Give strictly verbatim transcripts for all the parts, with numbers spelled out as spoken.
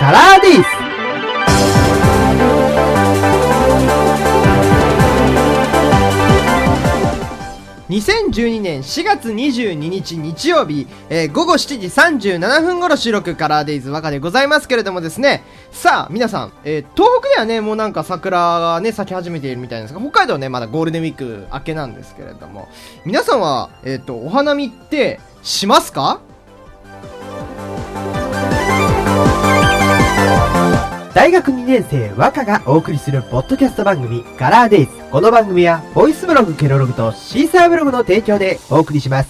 カラーデイズ。にせんじゅうにねんしがつにじゅうににち日曜日、えー、ごごしちじさんじゅうななふん頃収録カラーデイズ和歌でございますけれどもですね、さあ皆さん、えー、東北ではねもうなんか桜がね咲き始めているみたいなんですが、北海道はねまだゴールデンウィーク明けなんですけれども、皆さんはえっとお花見ってしますか？大学にねん生和歌がお送りするポッドキャスト番組カラーデイズ。この番組はボイスブログケロログとシーサーブログの提供でお送りします。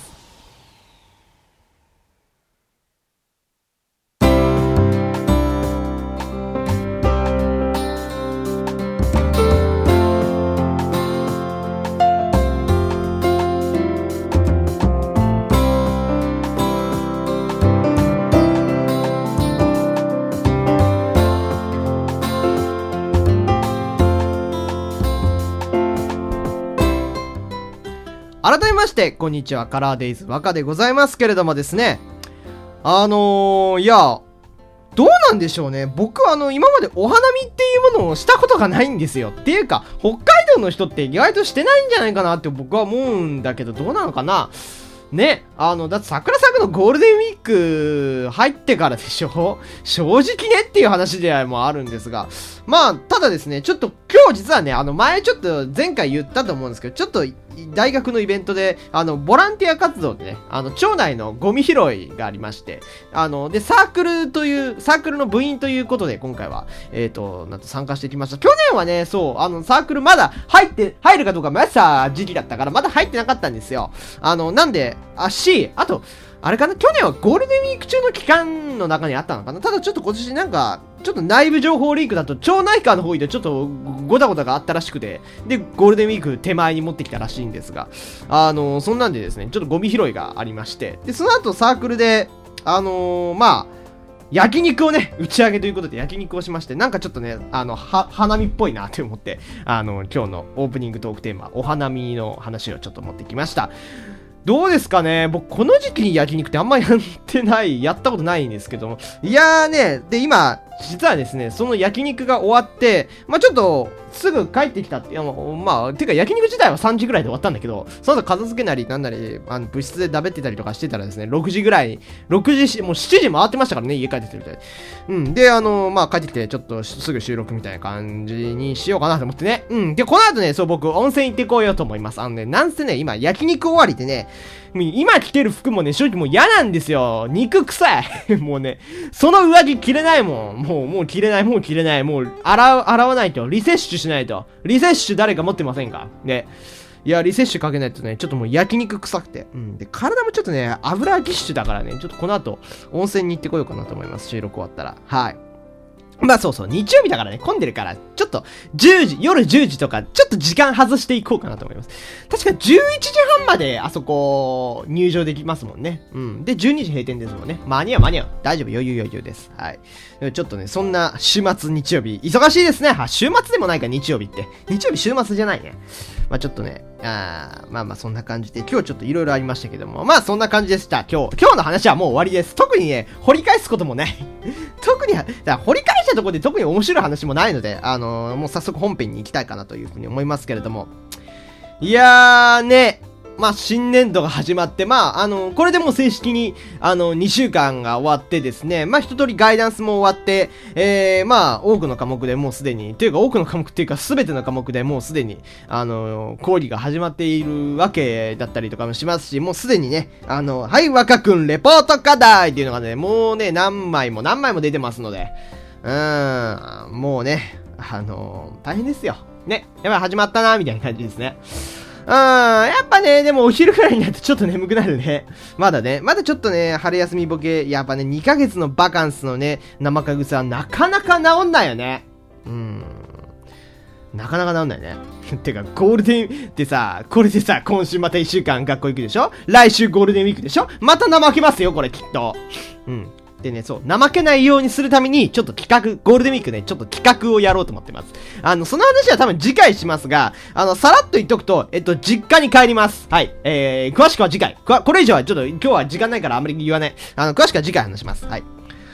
改めましてこんにちは、カラーデイズ和歌でございますけれどもですね、あのー、いやどうなんでしょうね。僕はあの今までお花見っていうものをしたことがないんですよ。っていうか北海道の人って意外としてないんじゃないかなって僕は思うんだけど、どうなのかなね。あのだって桜咲くのゴールデンウィーク入ってからでしょ。正直ねっていう話でもあるんですが、まあただですね、ちょっと今日実はね、あの前ちょっと前回言ったと思うんですけど、ちょっと大学のイベントであのボランティア活動でね、あの町内のゴミ拾いがありまして、あのでサークルというサークルの部員ということで今回はえっ、ー、となんと参加してきました。去年はね、そうあのサークルまだ入って入るかどうか迷ってた時期だったからまだ入ってなかったんですよ。あのなんであしあとあれかな、去年はゴールデンウィーク中の期間の中にあったのかな。ただちょっと今年なんかちょっと内部情報リークだと町内会の方でちょっとごたごたがあったらしくて、でゴールデンウィーク手前に持ってきたらしいんですが、あのー、そんなんでですねちょっとゴミ拾いがありまして、でその後サークルであのー、まあ焼肉をね打ち上げということで焼肉をしまして、なんかちょっとねあのは花見っぽいなって思って、あの今日のオープニングトークテーマお花見の話をちょっと持ってきました。どうですかね。僕この時期に焼肉ってあんまりやってないやったことないんですけども、いやーね、で今実はですねその焼肉が終わってまあちょっとすぐ帰ってきたって、いやまあてか焼肉自体はさんじぐらいで終わったんだけど、その後片付けなりなんなりあの部室でだべってたりとかしてたらですね、ろくじぐらいろくじもうしちじ回ってましたからね、家帰ってきてみたい。うんであのまあ帰ってきてちょっとすぐ収録みたいな感じにしようかなと思ってね。うんでこの後ねそう僕温泉行ってこうよと思います。あのねなんせね今焼肉終わりでね、今着てる服もね正直もう嫌なんですよ。肉臭いもうねその上着着れないもん。もうもう着れないもう着れないもう洗う洗わないと、リセッシュしないと。リセッシュ誰か持ってませんかね。いやリセッシュかけないとねちょっともう焼肉臭くて、うんで体もちょっとね油ぎっしゅだからね、ちょっとこの後温泉に行ってこようかなと思います。収録終わったら。はい。まあそうそう、日曜日だからね、混んでるから、ちょっと、じゅうじ、夜じゅうじとか、ちょっと時間外していこうかなと思います。確かじゅういちじはんまで、あそこ、入場できますもんね。うん。で、じゅうにじ閉店ですもんね。間に合う間に合う。大丈夫、余裕余裕です。はい。ちょっとね、そんな週末日曜日、忙しいですね。は、週末でもないか、日曜日って。日曜日週末じゃないね。まあちょっとね、あまあまあそんな感じで、今日ちょっといろいろありましたけども、まあそんな感じでした。今日、今日の話はもう終わりです。特にね、掘り返すこともない。特に、だから掘り返したところで特に面白い話もないので、あのー、もう早速本編に行きたいかなというふうに思いますけれども。いやーね、まあ新年度が始まって、まああのー、これでもう正式に、あのー、にしゅうかんが終わってですね、まあ一通りガイダンスも終わって、えー、まあ多くの科目でもうすでに、というか多くの科目っていうか全ての科目でもうすでに、あのー、講義が始まっているわけだったりとかもしますし、もうすでにね、あのー、はい、若くんレポート課題っていうのがね、もうね、何枚も何枚も出てますので、うーん、もうね、あのー、大変ですよ。ね、やっぱ始まったな、みたいな感じですね。うーん、やっぱね、でもお昼くらいになるとちょっと眠くなるね。まだね、まだちょっとね、春休みボケ、やっぱね、にかげつのバカンスのね、生かぐさはなかなか治んないよね。うーん。なかなか治んないね。てか、ゴールデンってさ、これでさ、今週またいっしゅうかん学校行くでしょ？来週ゴールデンウィークでしょ？また怠けますよ、これきっと。うん。でね、そう、怠けないようにするために、ちょっと企画、ゴールデンウィークね、ちょっと企画をやろうと思ってます。あの、その話は多分次回しますが、あの、さらっと言っとくと、えっと、実家に帰ります。はい。えー、詳しくは次回。これ以上はちょっと今日は時間ないからあんまり言わない。あの、詳しくは次回話します。はい。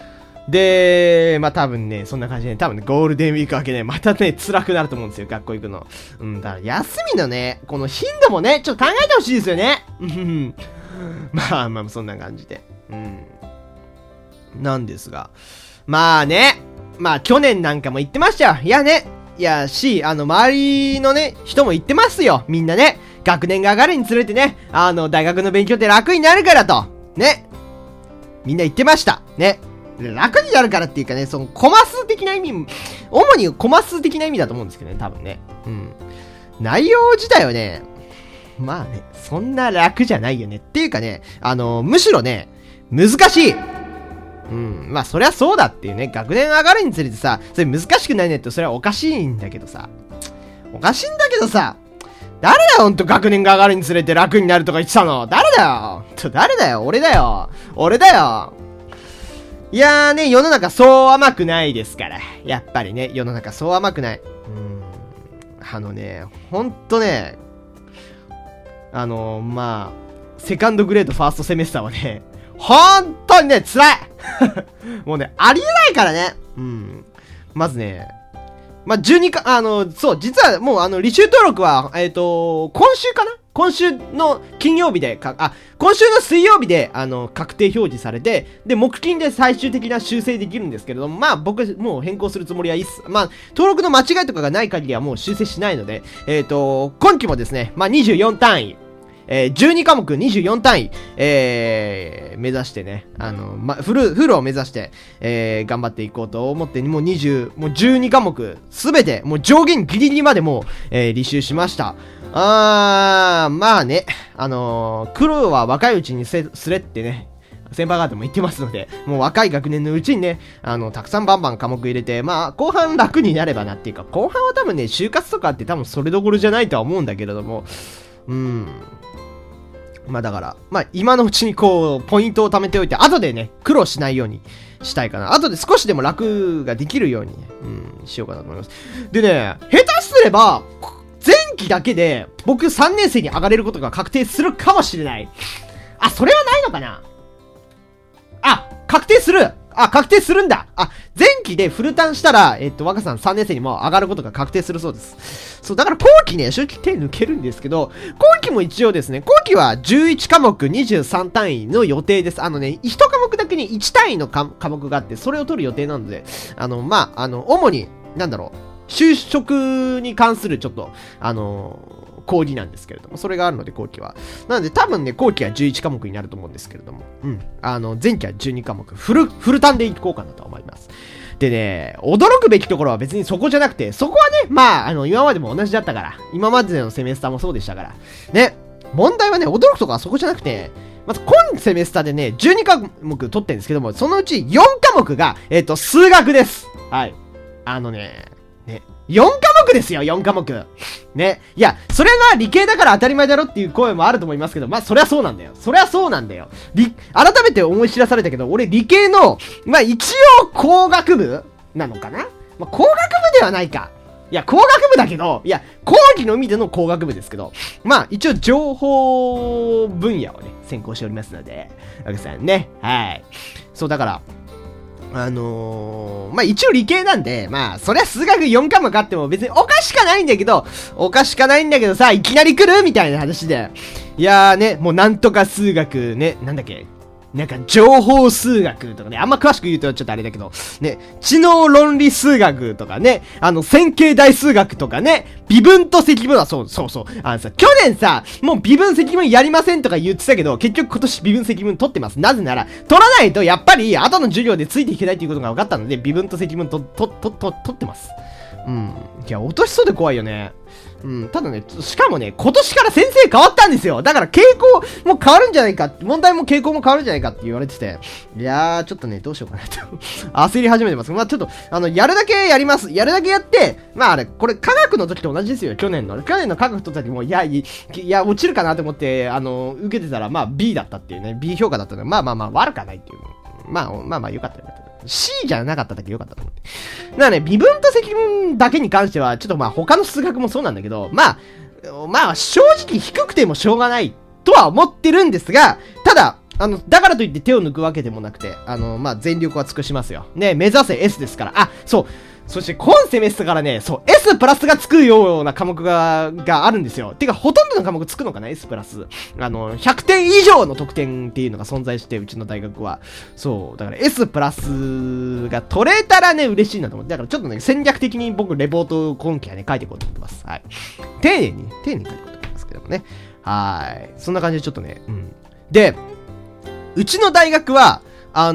で、まあ多分ね、そんな感じで、ね、多分ね、ゴールデンウィーク明けね、またね、辛くなると思うんですよ、学校行くの。うん、だから休みのね、この頻度もね、ちょっと考えてほしいですよね。うん。まあまあ、そんな感じで。うん。なんですが。まあね、まあ去年なんかも言ってましたよ。いやね、いやし、あの、周りのね、人も言ってますよ。みんなね。学年が上がるにつれてね、あの、大学の勉強って楽になるからと。ね。みんな言ってました。ね。楽になるからっていうかね、その、コマ数的な意味、主にコマ数的な意味だと思うんですけどね、多分ね。うん。内容自体はね、まあね、そんな楽じゃないよね。っていうかね、あの、むしろね、難しい。うん。まあ、そりゃそうだっていうね、学年上がるにつれてさ、それ難しくないねって、それはおかしいんだけどさ。おかしいんだけどさ、誰だよ、ほんと学年が上がるにつれて楽になるとか言ってたの。誰だよ。ちょ、誰だよ。俺だよ。俺だよ。いやーね、世の中そう甘くないですから。やっぱりね、世の中そう甘くない。うーん。あのね、ほんとね、あのー、まあ、セカンドグレードファーストセメスターはね、ほんとにね、辛いもうね、ありえないからね。うん。まずね、まあ、じゅうにか、あの、そう、実はもうあの、履修登録は、えっと、今週かな今週の金曜日でか、あ、今週の水曜日で、あの、確定表示されて、で、木金で最終的な修正できるんですけれども、まあ、僕、もう変更するつもりはいいっす。まあ、登録の間違いとかがない限りはもう修正しないので、えっと、今期もですね、まあ、にじゅうよん単位、えー、じゅうに科目にじゅうよん単位、えー、目指してね、あの、ま、フル、フルを目指して、えー、頑張っていこうと思って、もうにじゅう、もうじゅうに科目、すべて、もう上限ギリギリまでもう、えー、履修しました。あー、まあね、あのー、苦労は若いうちにせ、すれってね、先輩方も言ってますので、もう若い学年のうちにね、あの、たくさんバンバン科目入れて、まあ、後半楽になればなっていうか、後半は多分ね、就活とかって多分それどころじゃないとは思うんだけれども、うん。まあだから、まあ今のうちにこう、ポイントを貯めておいて、後でね、苦労しないようにしたいかな。後で少しでも楽ができるようにね、うん、しようかなと思います。でね、下手すれば、前期だけで、僕さんねん生に上がれることが確定するかもしれない。あ、それはないのかな？あ、確定する！あ、確定するんだ。あ、前期でフルタンしたら、えっと、若さんさんねん生にも上がることが確定するそうです。そう、だから後期ね、正直手抜けるんですけど、後期も一応ですね、後期はじゅういち科目にじゅうさん単位の予定です。あのね、いち科目だけにいち単位の科目があって、それを取る予定なので、あの、まあ、あの、主に、なんだろう、就職に関するちょっと、あのー、講義なんですけれども、それがあるので後期は。なので多分ね、後期はじゅういち科目になると思うんですけれども、うん。あの、前期はじゅうに科目、フル、フルタンでいこうかなと思います。でね、驚くべきところは別にそこじゃなくて、そこはね、まあ、あの、今までも同じだったから、今までのセメスターもそうでしたから、ね、問題はね、驚くところはそこじゃなくて、まず今セメスターでね、じゅうに科目取ってるんですけども、そのうちよん科目が、えっと、数学です。はい。あのね、ね、よん科目ですよ、よん科目。ね。いや、それは理系だから当たり前だろっていう声もあると思いますけど、まあ、そりゃそうなんだよ。そりゃそうなんだよ。理、改めて思い知らされたけど、俺理系の、まあ、一応工学部なのかな？まあ、工学部ではないか。いや、工学部だけど、いや、講義の意味での工学部ですけど、まあ、一応情報分野をね、専攻しておりますので、お客さんね、はい。そう、だから、あのー、まあ、一応理系なんで、まあ、そりゃ数学よん科目あっても別におかしかないんだけど、おかしかないんだけどさ、いきなり来るみたいな話で。いやーね、もうなんとか数学ね、なんだっけ、なんか情報数学とかね、あんま詳しく言うとちょっとあれだけど、ね、知能論理数学とかね、あの、線形代数学とかね、微分と積分は、そう、そうそう。あのさ、去年さ、もう微分積分やりませんとか言ってたけど、結局今年微分積分取ってます。なぜなら、取らないとやっぱり後の授業でついていけないっていうことが分かったので、微分と積分と、と、と、と、取ってます。うん。いや、落としそうで怖いよね。うん、ただね、しかもね、今年から先生変わったんですよ。だから傾向も変わるんじゃないか、問題も傾向も変わるんじゃないかって言われてて、いやー、ちょっとね、どうしようかなと焦り始めてます。まあちょっと、あの、やるだけやります。やるだけやって、まああれ、これ科学の時と同じですよ、去年の。去年の科学の時も、いや、いや、落ちるかなと思って、あの、受けてたら、まあ B だったっていうね、B 評価だったので、まあまあまあ、悪かないっていう。まあまあまあ、よかったよかった。C じゃなかっただけよかったと思って。だからね、微分と積分だけに関しては、ちょっとまあ他の数学もそうなんだけど、まあ、まあ正直低くてもしょうがないとは思ってるんですが、ただ、 あの、だからといって手を抜くわけでもなくて、あの、まあ、全力は尽くしますよ。ね、目指せ S ですから。あ、そう。そして今セメストからね、そう、S プラスがつくような科目が、があるんですよ。てか、ほとんどの科目つくのかな ?S プラス。あの、ひゃくてん以上の得点っていうのが存在して、うちの大学は。そう、だから S プラスが取れたらね、嬉しいなと思って。だからちょっとね、戦略的に僕、レポート今期はね、書いていこうと思ってます。はい。丁寧にね、丁寧に書いていこうと思いますけどもね。はい。そんな感じでちょっとね、うん。で、うちの大学は、あ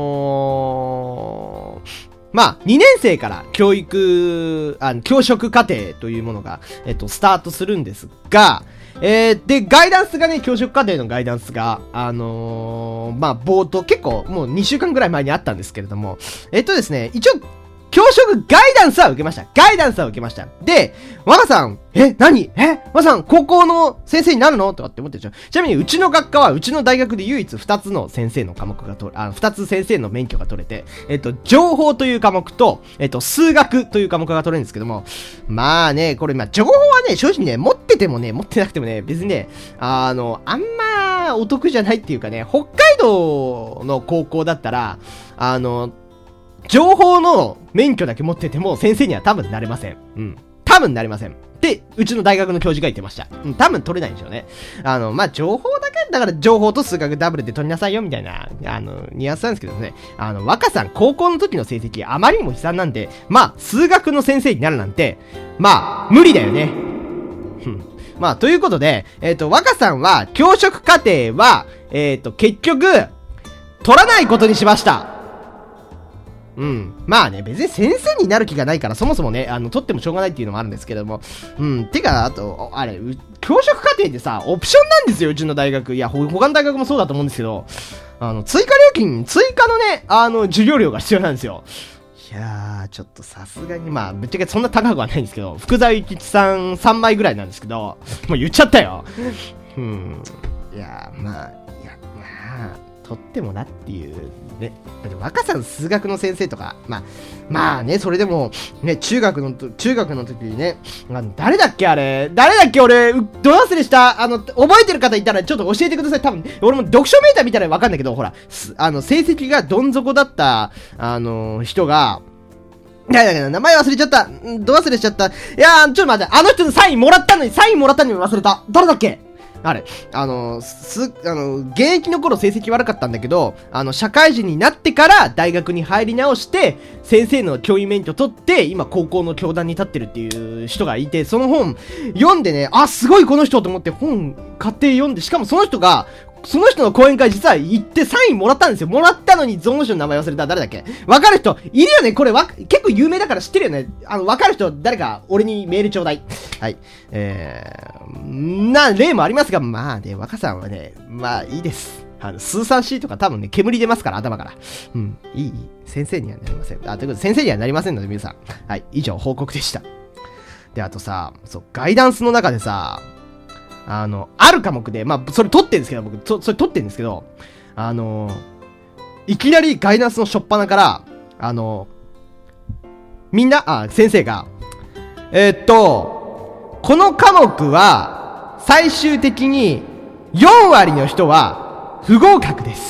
のー、まあ、にねん生から教育、あの、教職課程というものが、えっと、スタートするんですが、えー、で、ガイダンスがね、教職課程のガイダンスが、あのー、まあ、冒頭、結構、もうにしゅうかんぐらい前にあったんですけれども、えっとですね、一応、教職ガイダンスは受けました。ガイダンスは受けました。で、若さん、え、何え若さん、高校の先生になるのとかって思ってるでしょ。ちなみに、うちの学科は、うちの大学で唯一ふたつの先生の科目が取れ、あの、ふたつ先生の免許が取れて、えっと、情報という科目と、えっと、数学という科目が取れるんですけども、まあね、これ、まあ、情報はね、正直ね、持っててもね、持ってなくてもね、別にね、あの、あんま、お得じゃないっていうかね、北海道の高校だったら、あの、情報の免許だけ持ってても先生には多分なれません。うん。多分なれません。で、うちの大学の教授が言ってました。うん、多分取れないんでしょうね。あの、まあ、情報だけ、だから情報と数学ダブルで取りなさいよ、みたいな、あの、ニュアンスなんですけどね。あの、若さん、高校の時の成績あまりにも悲惨なんで、まあ、数学の先生になるなんて、まあ、無理だよね。うん。まあ、ということで、えっと、若さんは、教職課程は、えっと、結局、取らないことにしました。うん。まあね、別に先生になる気がないから、そもそもね、あの、取ってもしょうがないっていうのもあるんですけれども。うん。てか、あと、あれ、教職課程ってさ、オプションなんですよ、うちの大学。いや、ほ、他の大学もそうだと思うんですけど、あの、追加料金、追加のね、あの、授業料が必要なんですよ。いやー、ちょっとさすがに、まあ、ぶっちゃけそんな高くはないんですけど、福沢諭吉さんさんまいぐらいなんですけど、もう言っちゃったよ。うん。いやー、まあ、いや、まあ、取ってもなっていうね。だって若さん数学の先生とか、まあ、まあね、それでも、ね、中学の、中学の時にね、あの、誰だっけあれ誰だっけ俺、ど忘れした。あの、覚えてる方いたらちょっと教えてください。多分、俺も読書メーター見たらわかんないけど、ほら、あの、成績がどん底だった、あの、人が、いやいやいや、名前忘れちゃった。ど忘れしちゃった。いやー、ちょっと待って、あの人のサインもらったのに、サインもらったのに忘れた。誰だっけあれ、あの、す、あの、現役の頃成績悪かったんだけど、あの、社会人になってから大学に入り直して、先生の教員免許取って、今高校の教壇に立ってるっていう人がいて、その本読んでね、あ、すごいこの人と思って本買って読んで、しかもその人が、その人の講演会実は行ってサインもらったんですよ。もらったのに、その人の名前忘れた。誰だっけわかる人、いるよねこれわ、結構有名だから知ってるよね。あの、わかる人、誰か、俺にメールちょうだい。はい。えー、な、例もありますが、まあね、若さんはね、まあいいです。あの、スーさん C とか多分ね、煙出ますから、頭から。うん、いい、いい。先生にはなりません。あ、ということで、先生にはなりませんので、皆さん。はい、以上、報告でした。で、あとさ、そう、ガイダンスの中でさ、あの、ある科目で、まあ、それ取ってんですけど、僕、そ、それ取ってんですけど、あの、いきなりガイダンスの初っ端から、あの、みんな、あ、先生が、えー、っと、この科目は、最終的に、よん割の人は、不合格です。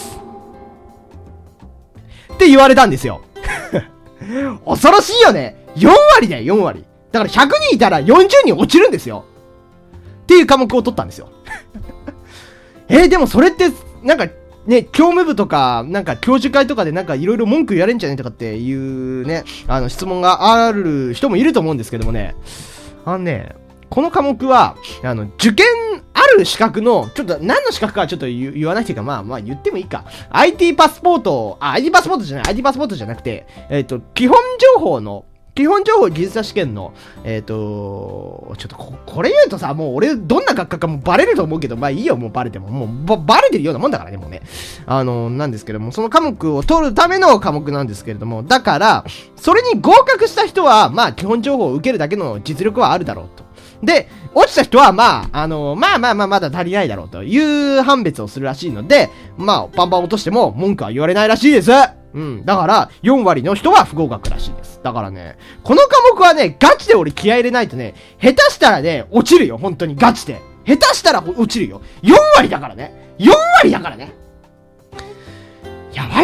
って言われたんですよ。恐ろしいよね。よん割だよ、よん割。だからひゃくにんいたらよんじゅうにん落ちるんですよ。っていう科目を取ったんですよ。えー、でもそれって、なんか、ね、教務部とか、なんか教授会とかでなんかいろいろ文句言われんじゃねえとかっていうね、あの質問がある人もいると思うんですけどもね、あのね、この科目は、あの、受験ある資格の、ちょっと何の資格かはちょっと言, 言わないというか、まあまあ言ってもいいか。アイティー パスポート、あ、アイティー パスポートじゃない、アイティー パスポートじゃなくて、えっと、基本情報の、基本情報技術者試験の、えっ、ー、と、ちょっとこ、これ言うとさ、もう俺どんな学科かもうバレると思うけど、まあいいよ、もうバレても。もうば、バレてるようなもんだからね、もうね。あの、なんですけども、その科目を取るための科目なんですけれども、だから、それに合格した人は、まあ基本情報を受けるだけの実力はあるだろうと。で、落ちた人は、まあ、あの、まあまあまあまだ足りないだろうという判別をするらしいので、まあ、バンバン落としても文句は言われないらしいです。うん。だから、よん割の人は不合格らしいです。だからね、この科目はね、ガチで俺気合い入れないとね、下手したらね、落ちるよ、本当にガチで。下手したら落ちるよ。よん割だからね。よん割だからね。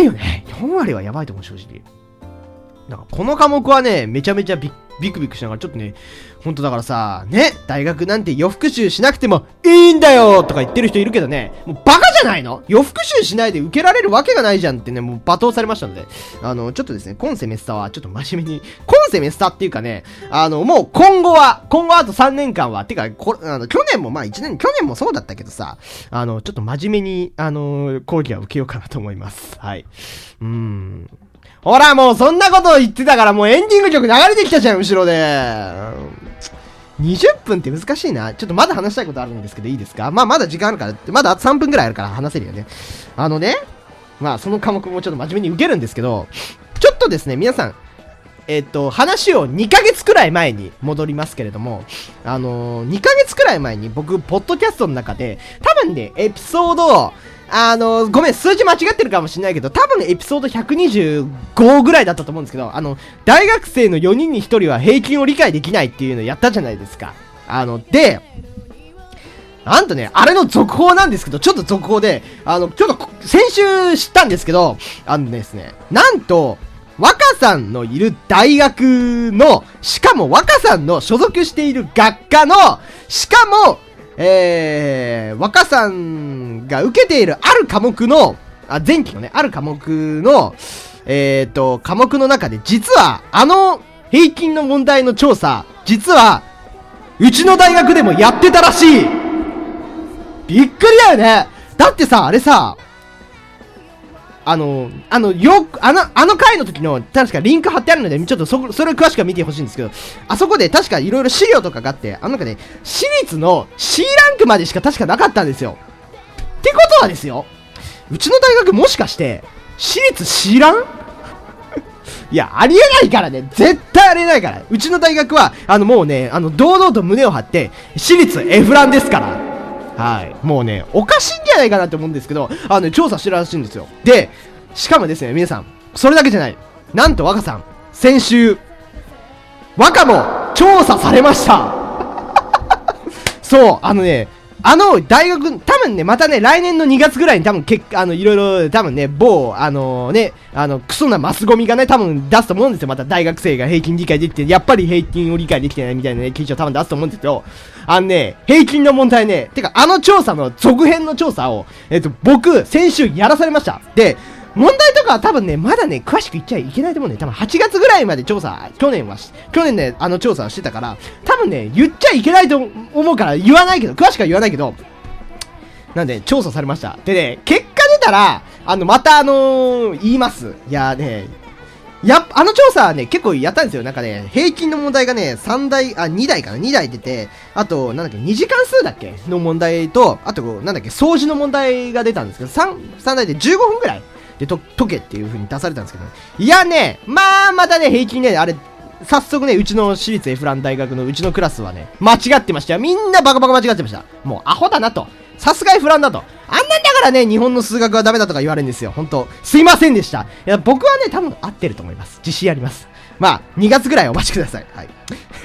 いよね。よん割はやばいと思う、正直。なんかこの科目はね、めちゃめちゃビビクビクしながら、ちょっとね、ほんとだからさ、ね、大学なんて夜復習しなくてもいいんだよとか言ってる人いるけどね、もうバカじゃないの？夜復習しないで受けられるわけがないじゃんってね、もう罵倒されましたので、あの、ちょっとですね、今セメスターはちょっと真面目に、今セメスターっていうかね、あの、もう今後は、今後あとさんねんかんは、てか、こあの去年もまあいちねん、去年もそうだったけどさ、あの、ちょっと真面目に、あの、講義は受けようかなと思います。はい。うーん。ほら、もうそんなこと言ってたから、もうエンディング曲流れてきたじゃん、後ろで。にじゅっぷんって難しいな。ちょっとまだ話したいことあるんですけど、いいですか？まあ、まだ時間あるから、まだあとさんぷんくらいあるから話せるよね。あのね、まあ、その科目もちょっと真面目に受けるんですけど、ちょっとですね、皆さん、えっと、話をにかげつくらい前に戻りますけれども、あのー、にかげつくらい前に僕、ポッドキャストの中で、多分ね、エピソード、あのー、ごめん、数字間違ってるかもしれないけど、多分ね、エピソードひゃくにじゅうごぐらいだったと思うんですけど、あの、大学生のよにんにひとりは平均を理解できないっていうのをやったじゃないですか。あの、で、なんとね、あれの続報なんですけど、ちょっと続報で、あの、ちょっと、先週知ったんですけど、あのですね、なんと、若さんのいる大学の、しかも若さんの所属している学科の、しかも、えー、若さんが受けているある科目の、あ、前期のね、ある科目の、えーと、科目の中で、実は、あの平均の問題の調査、実は、うちの大学でもやってたらしい。びっくりだよね。だってさ、あれさ、あの、あの、よく、あの、あの回の時の、確かリンク貼ってあるので、ちょっとそ、それを詳しく見てほしいんですけど、あそこで確かいろいろ資料とかがあって、あの中で、私立の C ランクまでしか確かなかったんですよ。ってことはですよ、うちの大学もしかして、私立 C ランいや、ありえないからね。絶対ありえないから。うちの大学は、あの、もうね、あの、堂々と胸を張って、私立 F ランですから。はい。もうね、おかしいんじゃないかなって思うんですけど、あの、ね、調査してるらしいんですよ。で、しかもですね、皆さん、それだけじゃない。なんと若さん、先週、若も調査されました。そう、あのね、あの、大学、多分ね、またね、来年のにがつぐらいに多分、けあの、いろいろ、多分ね、某、あのね、あの、クソなマスゴミがね、多分出すと思うんですよ。また大学生が平均理解できて、やっぱり平均を理解できてないみたいなね、記事を多分出すと思うんですけど、あのね、平均の問題ね、てか、あの調査の続編の調査を、えっと、僕、先週やらされました。で、問題とかは多分ね、まだね、詳しく言っちゃいけないと思うんで、多分はちがつぐらいまで調査、去年はし、去年ね、あの調査をしてたから、多分ね、言っちゃいけないと思うから言わないけど、詳しくは言わないけど、なんで、調査されました。でね、結果出たら、あの、またあのー、言います。いやね、やあの調査はね、結構やったんですよ。なんかね、平均の問題がね、さんだい、あ、にだいかな ?に 台出て、あと、なんだっけ、に次関数だっけの問題と、あと、なんだっけ、掃除の問題が出たんですけど、3、3台でじゅうごふんくらいでと解けっていう風に出されたんですけど、ね、いやね、まあ、またね、平均ね、あれ、早速ね、うちの私立エフラン大学のうちのクラスはね、間違ってましたよ。みんなバカバカ間違ってました。もう、アホだなと。さすがエフランだと。あんなんだからね、日本の数学はダメだとか言われるんですよ。ほんと。すいませんでした。いや、僕はね、多分合ってると思います。自信あります。まあ、にがつぐらいお待ちください。はい。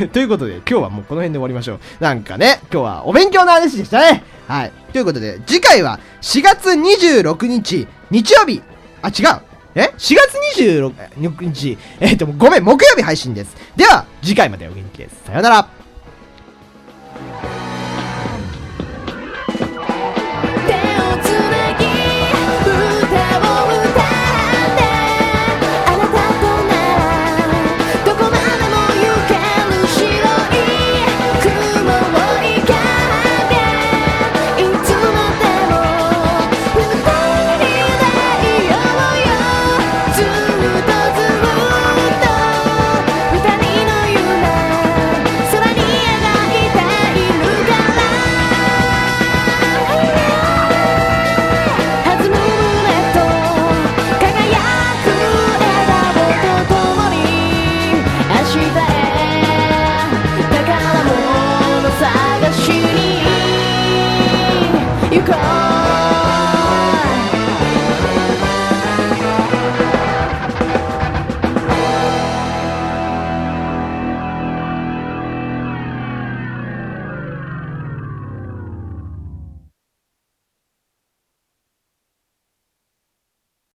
ということで、今日はもうこの辺で終わりましょう。なんかね、今日はお勉強の話でしたね。はい。ということで、次回はしがつにじゅうろくにち、日曜日。あ、違う。え ?しがつにじゅうろくにち、えっと、ごめん、木曜日配信です。では、次回までお元気です。さよなら。